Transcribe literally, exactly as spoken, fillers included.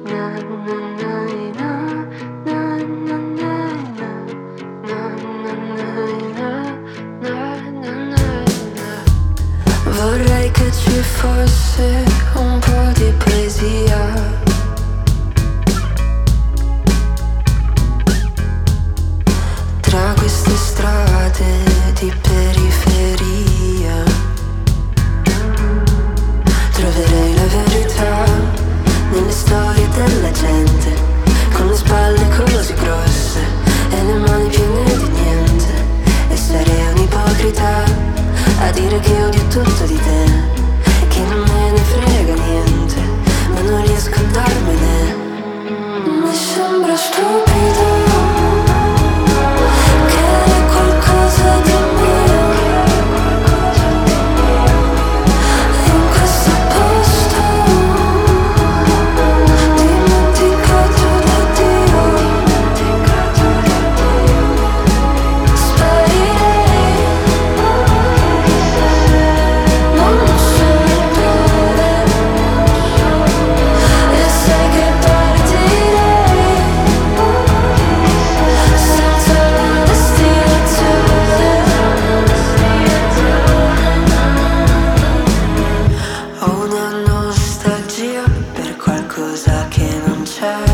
Vorrei che ci fosse un po' di poesia, tra queste strade di periferia. Troverei la verità nelle storie della gente, con le spalle così grosse e le mani piene di niente. E sarei un ipocrita a dire che odio tutto di te, che non me ne frega niente, ma non riesco a andarmene. Mi sembra stupido che è qualcosa di me in questo posto dimenticato da Dio. Sparirei, non so dove, e sai che partirei senza una destinazione. Ho una nostalgia per qualcosa che non c'è.